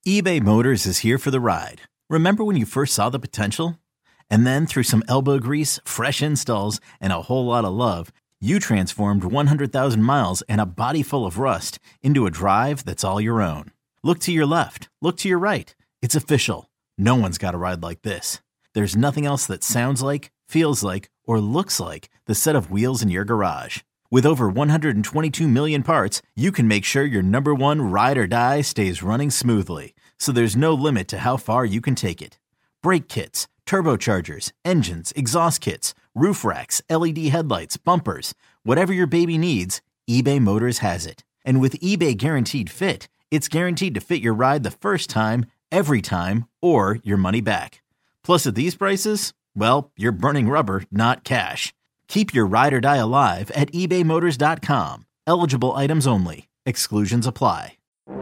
eBay Motors is here for the ride. Remember when you first saw the potential? And then through some elbow grease, fresh installs, and a whole lot of love, you transformed 100,000 miles and a body full of rust into a drive that's all your own. Look to your left. Look to your right. It's official. No one's got a ride like this. There's nothing else that sounds like, feels like, or looks like the set of wheels in your garage. With over 122 million parts, you can make sure your number one ride or die stays running smoothly. So there's no limit to how far you can take it. Brake kits, turbochargers, engines, exhaust kits, roof racks, LED headlights, bumpers, whatever your baby needs, eBay Motors has it. And with eBay Guaranteed Fit, it's guaranteed to fit your ride the first time, every time, or your money back. Plus at these prices, well, you're burning rubber, not cash. Keep your ride or die alive at ebaymotors.com. Eligible items only. Exclusions apply.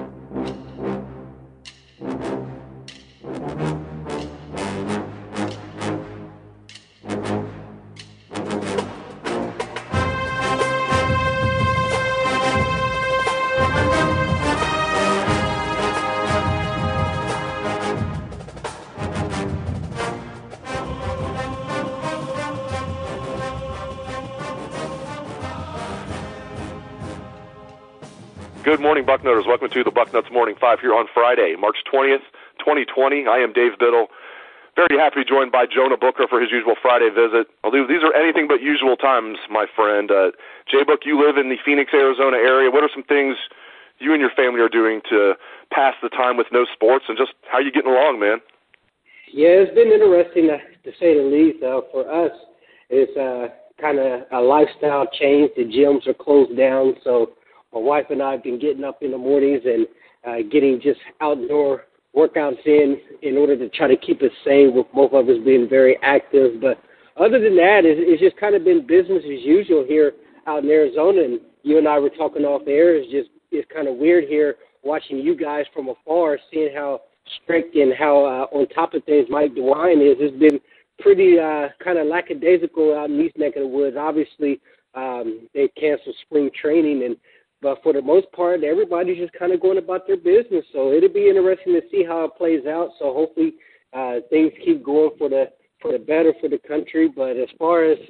Good morning, Bucknutters. Welcome to the Bucknuts Morning Five here on Friday, March 20th, 2020. I am Dave Biddle. Very happy to be joined by Jonah Booker for his usual Friday visit. Although these are anything but usual times, my friend. J-Book, you live in the Phoenix, Arizona area. What are some things you and your family are doing to pass the time with no sports, and just how you getting along, man? Yeah, it's been interesting to say the least. For us, it's kind of a lifestyle change. The gyms are closed down, so my wife and I have been getting up in the mornings and getting just outdoor workouts in order to try to keep us sane, with both of us being very active. But other than that, it's just kind of been business as usual here out in Arizona. And you and I were talking off air. It's kind of weird here watching you guys from afar, seeing how strict and how on top of things Mike DeWine is. It's been pretty kind of lackadaisical out in these neck of the woods. Obviously, they canceled spring training, but for the most part, everybody's just kind of going about their business. So it'll be interesting to see how it plays out. So hopefully things keep going for the better for the country. But as far as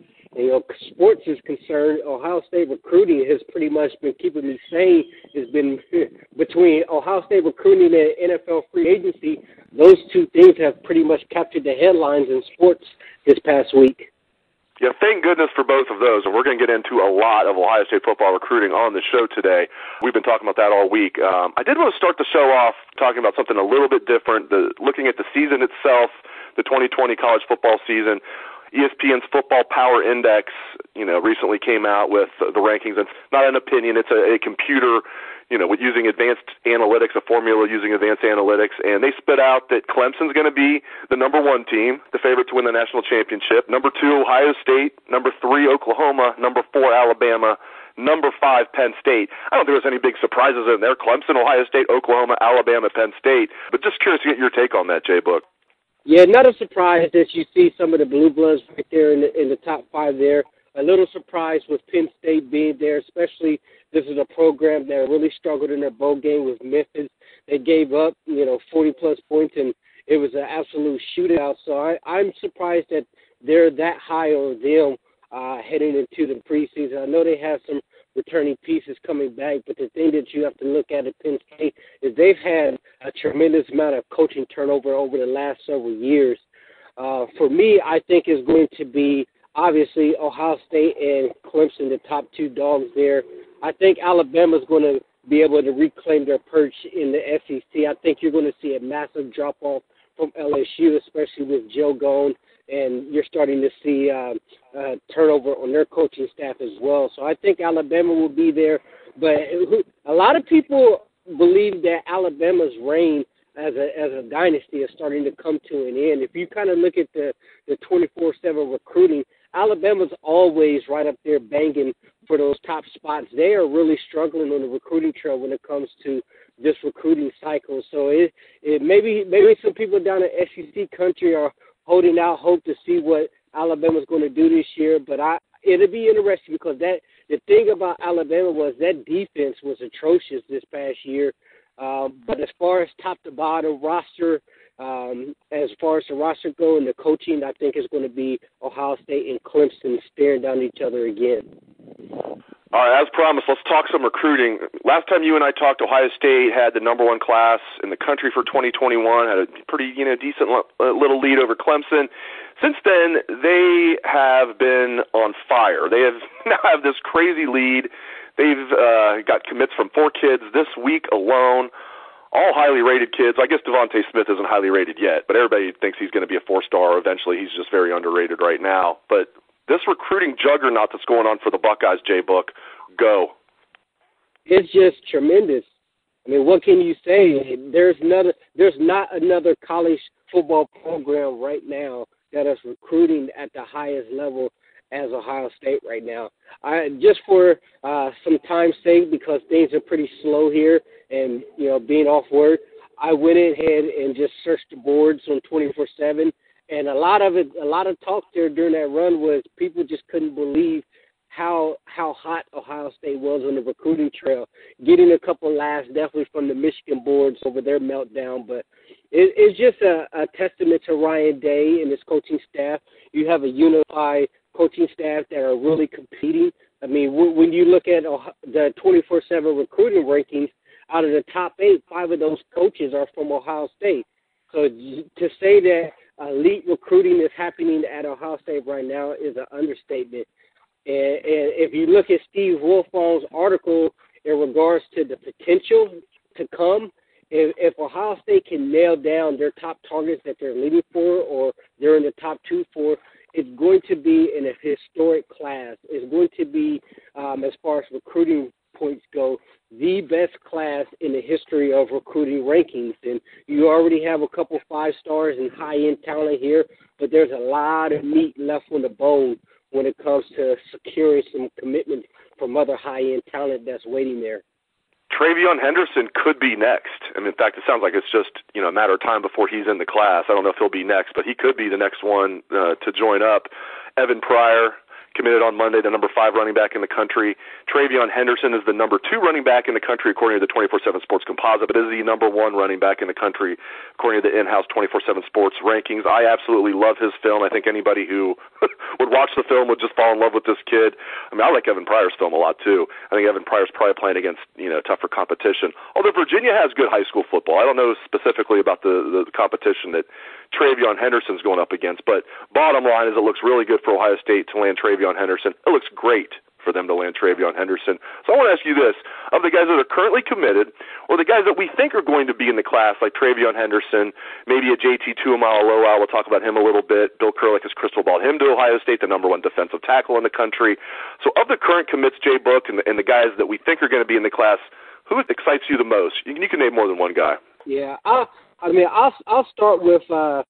sports is concerned, Ohio State recruiting has pretty much been keeping me sane. It's been between Ohio State recruiting and NFL free agency. Those two things have pretty much captured the headlines in sports this past week. Yeah, thank goodness for both of those, and we're going to get into a lot of Ohio State football recruiting on the show today. We've been talking about that all week. I did want to start the show off talking about something a little bit different, looking at the season itself, the 2020 college football season. ESPN's Football Power Index, recently came out with the rankings. It's not an opinion; it's a computer, with using advanced analytics, a formula using advanced analytics, and they spit out that Clemson's going to be the number one team, the favorite to win the national championship. Number 2, Ohio State. Number 3, Oklahoma. Number 4, Alabama. Number 5, Penn State. I don't think there's any big surprises in there. Clemson, Ohio State, Oklahoma, Alabama, Penn State. But just curious to get your take on that, J-Book. Yeah, not a surprise that you see some of the Blue Bloods right there in the top 5 there. A little surprised with Penn State being there, especially this is a program that really struggled in their bowl game with Memphis. They gave up, 40-plus points, and it was an absolute shootout. So I'm surprised that they're that high on them heading into the preseason. I know they have some returning pieces coming back, but the thing that you have to look at Penn State is they've had a tremendous amount of coaching turnover over the last several years. For me, I think it's going to be obviously Ohio State and Clemson, the top 2 dogs there. I think Alabama's going to be able to reclaim their perch in the SEC. I think you're going to see a massive drop-off from LSU, especially with Joe gone, and you're starting to see turnover on their coaching staff as well. So I think Alabama will be there. But a lot of people believe that Alabama's reign as a dynasty is starting to come to an end. If you kind of look at the 24/7 recruiting, Alabama's always right up there banging for those top spots. They are really struggling on the recruiting trail when it comes to this recruiting cycle. So it maybe some people down in SEC country are holding out hope to see what Alabama's going to do this year. But it'll be interesting because the thing about Alabama was that defense was atrocious this past year. But as far as top to bottom roster, as far as the roster goes and the coaching, I think it's going to be Ohio State and Clemson staring down each other again. All right, as promised, let's talk some recruiting. Last time you and I talked, Ohio State had the number 1 class in the country for 2021, had a pretty decent little lead over Clemson. Since then, they have been on fire. They now have this crazy lead. They've got commits from 4 kids this week alone, all highly rated kids. I guess Devontae Smith isn't highly rated yet, but everybody thinks he's going to be a 4-star eventually. He's just very underrated right now. But this recruiting juggernaut that's going on for the Buckeyes, J-Book, go. It's just tremendous. I mean, what can you say? There's not another college football program right now that is recruiting at the highest level as Ohio State right now. Just for some time's sake, because things are pretty slow here and, being off work, I went ahead and just searched the boards on 24/7. And a lot of talk there during that run was people just couldn't believe how hot Ohio State was on the recruiting trail. Getting a couple laughs definitely from the Michigan boards over their meltdown, but it's just a testament to Ryan Day and his coaching staff. You have a unified coaching staff that are really competing. I mean, when you look at the 24/7 recruiting rankings, out of the top 8, 5 of those coaches are from Ohio State. So to say that elite recruiting is happening at Ohio State right now is an understatement. And if you look at Steve Wilfong's article in regards to the potential to come, if Ohio State can nail down their top targets that they're leading for or they're in the top 2 for, it's going to be in a historic class. It's going to be, as far as recruiting points go, the best class in the history of recruiting rankings. And you already have a couple 5-stars and high-end talent here, but there's a lot of meat left on the bone when it comes to securing some commitment from other high-end talent that's waiting there. TreVeyon Henderson could be next. I mean, in fact, it sounds like it's just a matter of time before he's in the class. I don't know if he'll be next, but he could be the next one to join up. Evan Pryor committed on Monday, the number 5 running back in the country. TreVeyon Henderson is the number 2 running back in the country according to the 24/7 Sports Composite, but is the number 1 running back in the country according to the in-house 24/7 Sports rankings. I absolutely love his film. I think anybody who would watch the film would just fall in love with this kid. I mean, I like Evan Pryor's film a lot too. I think Evan Pryor's probably playing against tougher competition. Although Virginia has good high school football, I don't know specifically about the competition that TreVeyon Henderson's going up against. But bottom line is, it looks really good for Ohio State to land TreVeyon Henderson. It looks great for them to land TreVeyon Henderson. So I want to ask you this. Of the guys that are currently committed, or the guys that we think are going to be in the class, like TreVeyon Henderson, maybe a JT Tuimoloau, we'll talk about him a little bit. Bill Kurelic has crystal balled him to Ohio State, the number 1 defensive tackle in the country. So of the current commits, J-Book, and the guys that we think are going to be in the class, who excites you the most? You can name more than one guy. Yeah, I'll start with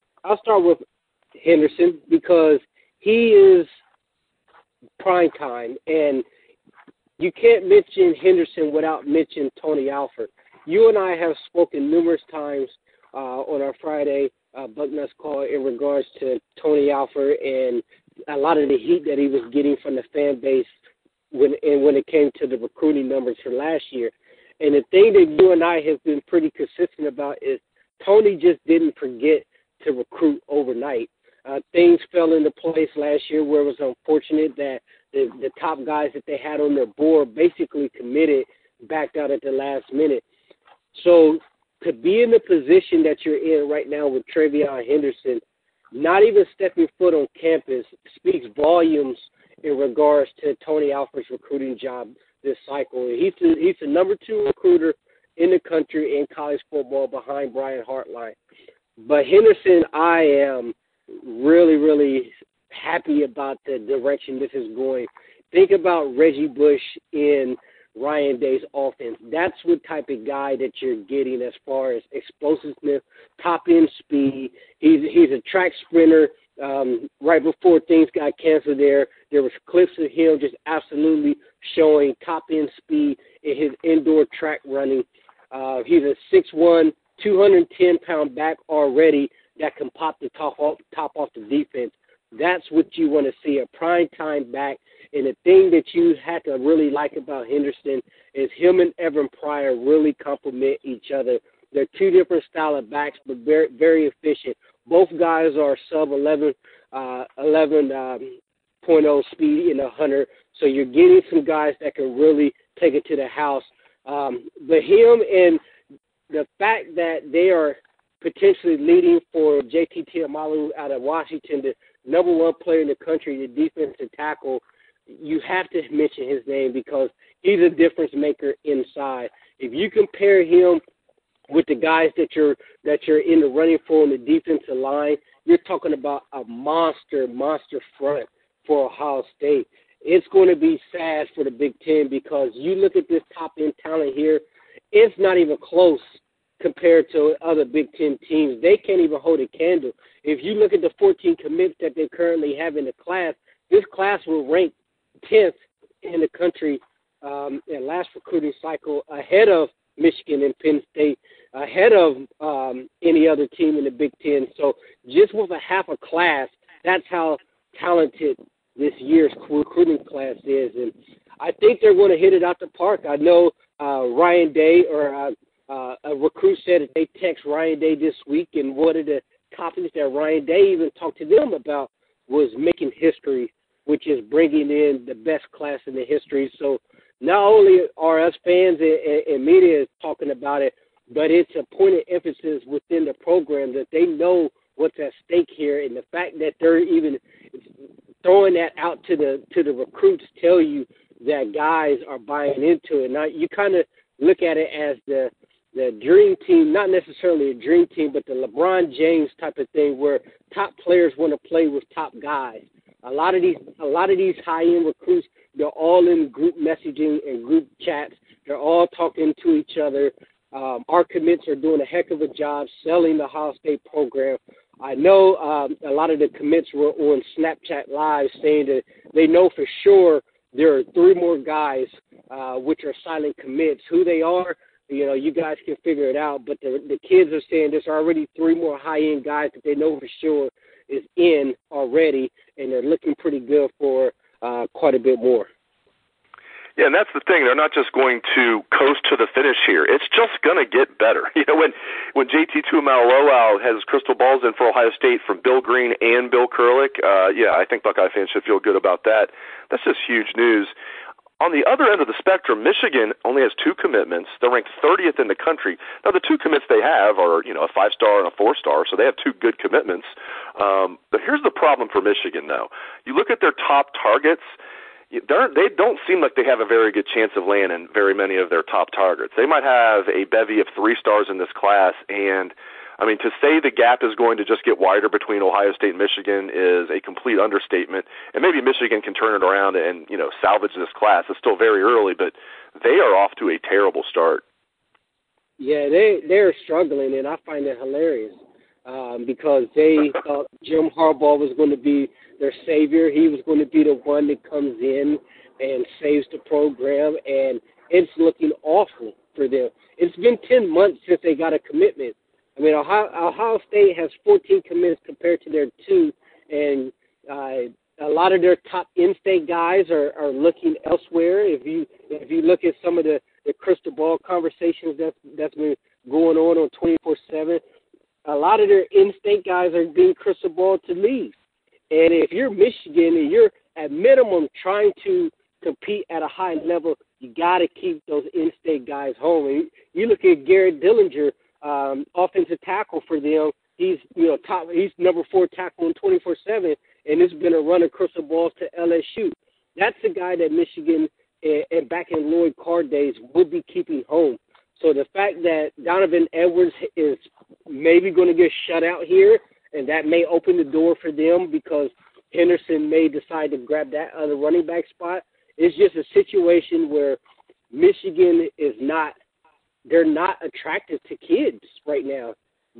Henderson because he is prime time, and you can't mention Henderson without mentioning Tony Alford. You and I have spoken numerous times on our Friday Bucknuts call in regards to Tony Alford and a lot of the heat that he was getting from the fan base when it came to the recruiting numbers for last year. And the thing that you and I have been pretty consistent about is Tony just didn't forget to recruit overnight. Things fell into place last year where it was unfortunate that the top guys that they had on their board basically committed, backed out at the last minute. So to be in the position that you're in right now with TreVeyon Henderson, not even stepping foot on campus, speaks volumes in regards to Tony Alford's recruiting job this cycle. He's the number 2 recruiter in the country in college football behind Brian Hartline. But Henderson, I am really, really happy about the direction this is going. Think about Reggie Bush in Ryan Day's offense. That's what type of guy that you're getting as far as explosiveness, top-end speed. He's a track sprinter. Right before things got canceled there was clips of him just absolutely showing top-end speed in his indoor track running. He's a 6'1", 210-pound back already that can pop the top off the defense. That's what you want to see, a prime-time back. And the thing that you had to really like about Henderson is him and Evan Pryor really complement each other. They're two different style of backs, but very, very efficient. Both guys are sub 11.0 speed in 100, so you're getting some guys that can really take it to the house. But him and the fact that they are potentially leading for JT Tiamalu out of Washington, the number one player in the country, the defensive tackle, you have to mention his name because he's a difference maker inside. If you compare him with the guys that you're in the running for on the defensive line, you're talking about a monster front for Ohio State. It's going to be sad for the Big Ten because you look at this top-end talent here, it's not even close compared to other Big Ten teams. They can't even hold a candle. If you look at the 14 commits that they currently have in the class, this class will rank 10th in the country in last recruiting cycle, ahead of Michigan and Penn State, ahead of any other team in the Big Ten. So just with a half a class, that's how talented this year's recruiting class is. And I think they're going to hit it out the park. I know Ryan Day or a recruit said that they text Ryan Day this week, and one of the topics that Ryan Day even talked to them about was making history, which is bringing in the best class in the history. So not only are us fans and media talking about it, but it's a point of emphasis within the program that they know what's at stake here, and the fact that they're even throwing that out to the recruits tell you that guys are buying into it. Now you kind of look at it as the dream team, not necessarily a dream team, but the LeBron James type of thing, where top players want to play with top guys. A lot of these high-end recruits, they're all in group messaging and group chats. They're all talking to each other. Our commits are doing a heck of a job selling the Ohio State program. I know a lot of the commits were on Snapchat Live saying that they know for sure there are 3 more guys which are silent commits. Who they are, you guys can figure it out. But the kids are saying there's already 3 more high-end guys that they know for sure is in already, and they're looking pretty good for quite a bit more. Yeah, and that's the thing. They're not just going to coast to the finish here. It's just going to get better. When JT Tuimoloau has crystal balls in for Ohio State from Bill Green and Bill Kurelic, I think Buckeye fans should feel good about that. That's just huge news. On the other end of the spectrum, Michigan only has 2 commitments. They're ranked 30th in the country. Now, the 2 commits they have are, a 5-star and a 4-star, so they have 2 good commitments. But here's the problem for Michigan, though. You look at their top targets, they don't seem like they have a very good chance of landing very many of their top targets. They might have a bevy of 3 stars in this class, and to say the gap is going to just get wider between Ohio State and Michigan is a complete understatement. And maybe Michigan can turn it around and, salvage this class. It's still very early, but they are off to a terrible start. Yeah, they're struggling, and I find it hilarious because they thought Jim Harbaugh was going to be their savior. He was going to be the one that comes in and saves the program, and it's looking awful for them. It's been 10 months since they got a commitment. Ohio State has 14 commits compared to their 2, and a lot of their top in-state guys are looking elsewhere. If you look at some of the crystal ball conversations that's been going on 24/7, a lot of their in-state guys are being crystal ball to leave. And if you're Michigan and you're at minimum trying to compete at a high level, you got to keep those in-state guys home. And you look at Garrett Dillinger, offensive tackle for them. He's he's number 4 tackle in 24/7, and it's been a run of crystal balls to LSU. That's the guy that Michigan and back in Lloyd Carr days would be keeping home. So the fact that Donovan Edwards is maybe going to get shut out here, and that may open the door for them because Henderson may decide to grab that other running back spot. It's just a situation where Michigan is not. They're not attractive to kids right now.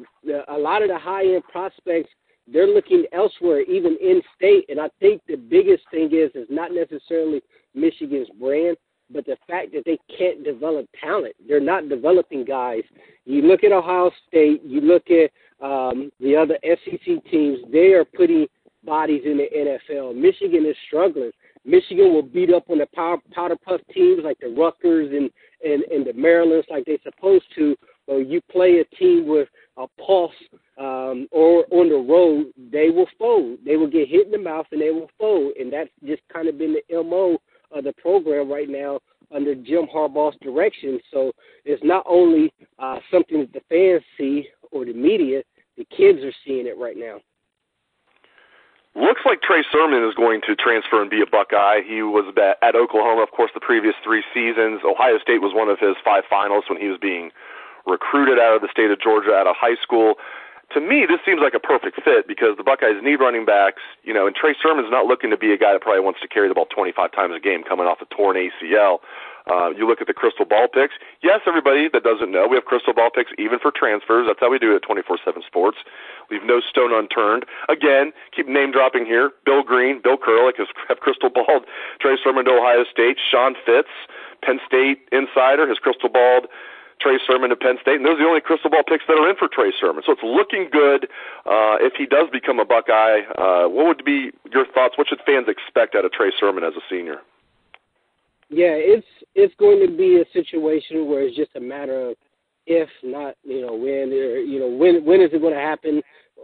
A lot of the high-end prospects, they're looking elsewhere, even in-state. And I think the biggest thing is not necessarily Michigan's brand, but the fact that they can't develop talent. They're not developing guys. You look at Ohio State, you look at the other SEC teams, they are putting bodies in the NFL. Michigan is struggling. Michigan will beat up on the powder puff teams like the Rutgers and the Marylands like they're supposed to. But you play a team with a pulse or on the road, they will fold. They will get hit in the mouth and they will fold. And that's just kind of been the MO of the program right now under Jim Harbaugh's direction. So it's not only something that the fans see or the media, the kids are seeing it right now. Looks like Trey Sermon is going to transfer and be a Buckeye. He was at Oklahoma, of course, the previous 3 seasons. Ohio State was one of his 5 finalists when he was being recruited out of the state of Georgia out of high school. To me, this seems like a perfect fit because the Buckeyes need running backs, and Trey Sermon's not looking to be a guy that probably wants to carry the ball 25 times a game coming off a torn ACL. You look at the crystal ball picks. Yes, everybody that doesn't know, we have crystal ball picks even for transfers. That's how we do it at 24/7 Sports. Leave no stone unturned. Again, keep name dropping here. Bill Green, Bill Kurlick have crystal balled Trey Sermon to Ohio State. Sean Fitz, Penn State insider, has crystal balled Trey Sermon to Penn State, and those are the only crystal ball picks that are in for Trey Sermon. So it's looking good if he does become a Buckeye. What would be your thoughts? What should fans expect out of Trey Sermon as a senior? Yeah, it's going to be a situation where it's just a matter of if, not when. When is it going to happen?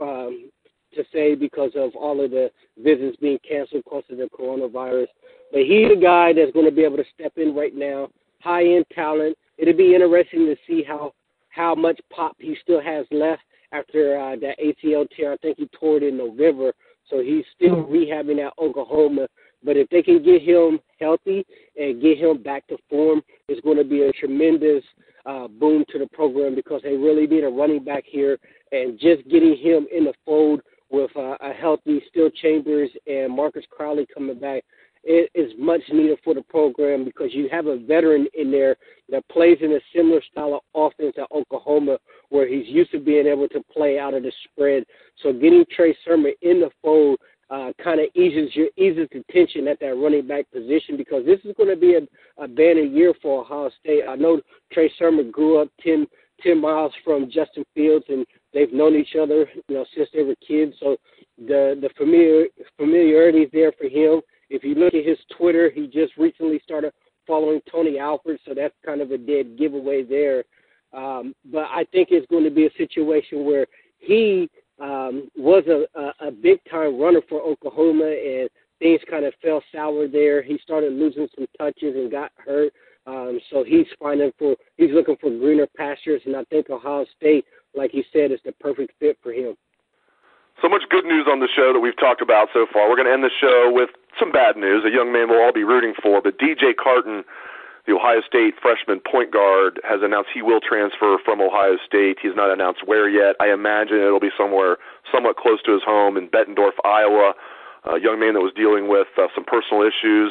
To say because of all of the visits being canceled because of the coronavirus. But he's a guy that's going to be able to step in right now. High-end talent. It'll be interesting to see how much pop he still has left after that ACL tear. I think he tore it in November, so he's still rehabbing at Oklahoma. But if they can get him healthy and get him back to form, it's going to be a tremendous boom to the program because they really need a running back here. And just getting him in the fold with a healthy Still Chambers and Marcus Crowley coming back, it is much needed for the program because you have a veteran in there that plays in a similar style of offense at Oklahoma where he's used to being able to play out of the spread. So getting Trey Sermon in the fold kind of eases the tension at that running back position because this is going to be a banner year for Ohio State. I know Trey Sermon grew up 10 miles from Justin Fields, and they've known each other since they were kids. So the familiarity is there for him. If you look at his Twitter, he just recently started following Tony Alford, so that's kind of a dead giveaway there. But I think it's going to be a situation where he was a big-time runner for Oklahoma, and things kind of fell sour there. He started losing some touches and got hurt. So he's looking for greener pastures, and I think Ohio State, like you said, is the perfect fit for him. So much good news on the show that we've talked about so far. We're going to end the show with some bad news, a young man we'll all be rooting for. But DJ Carton, the Ohio State freshman point guard, has announced he will transfer from Ohio State. He's not announced where yet. I imagine it'll be somewhere somewhat close to his home in Bettendorf, Iowa. A young man that was dealing with some personal issues,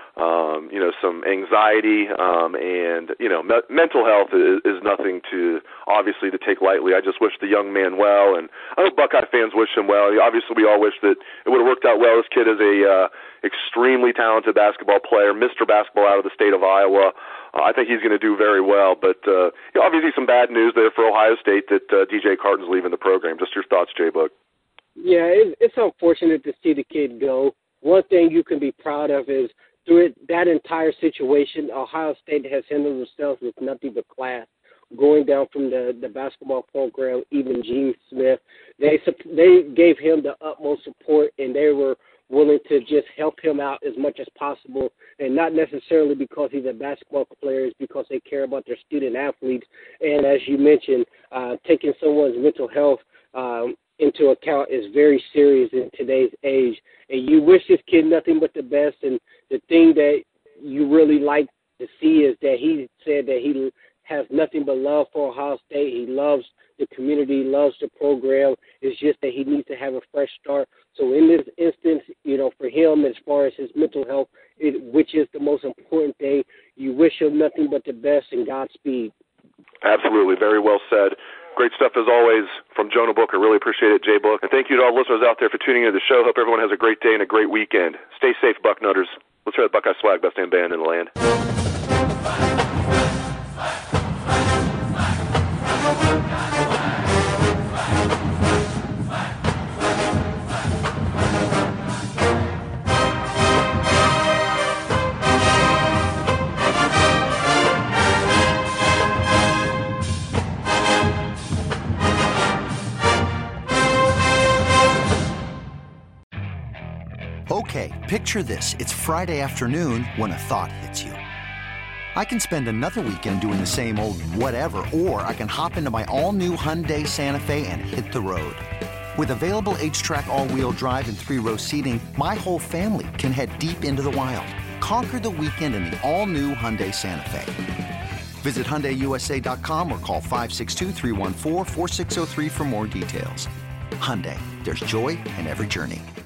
some anxiety, and mental health is nothing to take lightly. I just wish the young man well, and I hope Buckeye fans wish him well. Obviously, we all wish that it would have worked out well. This kid is a extremely talented basketball player, Mr. Basketball out of the state of Iowa. I think he's going to do very well, but obviously some bad news there for Ohio State that DJ Carton's leaving the program. Just your thoughts, Jay Book. Yeah, it's unfortunate to see the kid go. One thing you can be proud of is through that entire situation, Ohio State has handled themselves with nothing but class. Going down from the basketball program, even Gene Smith, they gave him the utmost support, and they were willing to just help him out as much as possible, and not necessarily because he's a basketball player, it's because they care about their student athletes. And as you mentioned, taking someone's mental health into account is very serious in today's age. And you wish this kid nothing but the best. And the thing that you really like to see is that he said that he has nothing but love for Ohio State. He loves the community, loves the program. It's just that he needs to have a fresh start. So in this instance, for him, as far as his mental health, which is the most important thing, you wish him nothing but the best and Godspeed. Absolutely. Very well said. Great stuff as always from Jonah Book. I really appreciate it, Jay Book. And thank you to all listeners out there for tuning into the show. Hope everyone has a great day and a great weekend. Stay safe, Bucknutters. Let's hear the Buckeye Swag, best damn band in the land. Okay, picture this. It's Friday afternoon when a thought hits you. I can spend another weekend doing the same old whatever, or I can hop into my all-new Hyundai Santa Fe and hit the road. With available H-Track all-wheel drive and 3-row seating, my whole family can head deep into the wild. Conquer the weekend in the all-new Hyundai Santa Fe. Visit HyundaiUSA.com or call 562-314-4603 for more details. Hyundai, there's joy in every journey.